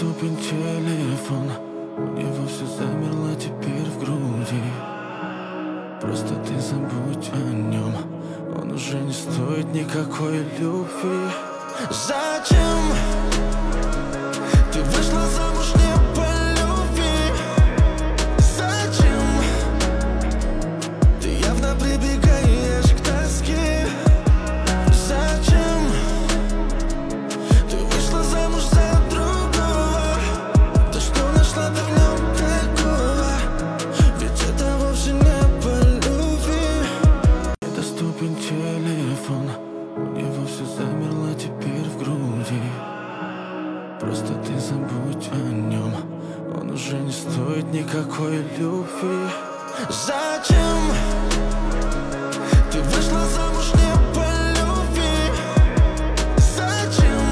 Недоступен телефон, у него все замерло теперь в груди. Просто ты забудь о нем, он уже не стоит никакой любви. Зачем ты вышла замуж не по любви? Зачем ты явно прибегаешь к тоске? Зачем ты вышла замуж за другого? То, что нашла, ты в нем такого, ведь это вовсе не по любви. Недоступен телефон, у него все замерло теперь в груди. Просто ты забудь о нем, он уже не стоит никакой любви. Зачем ты вышла замуж не по любви? Зачем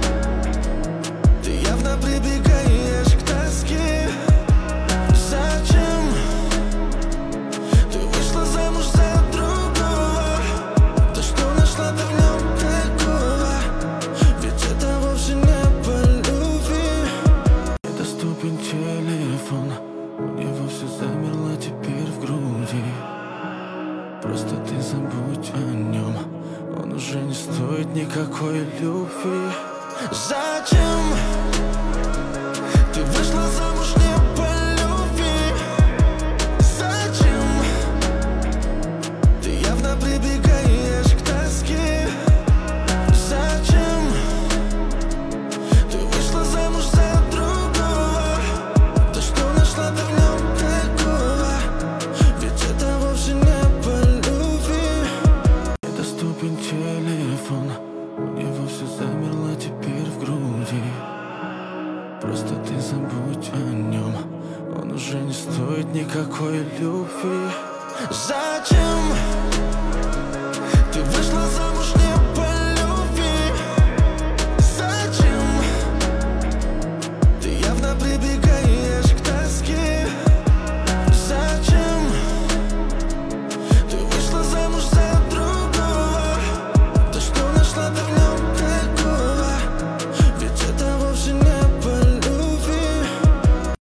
ты явно прибегаешь к тоске? Зачем ты вышла замуж за другого? То, что нашла, ты в нем такого, ведь это вовсе не по любви. Недоступен телефон, у него все замерло теперь в груди. Просто ты забудь о нем, он уже не стоит никакой любви. Зачем ты вышла замуж не по любви? Зачем ты явно прибегаешь к тоске? Зачем ты вышла замуж за другого? То, что нашла, ты в нем такого, ведь это вовсе не по любви. Недоступен телефон, у него все замерло теперь в груди. Просто ты забудь о нем, он уже не стоит никакой любви. Зачем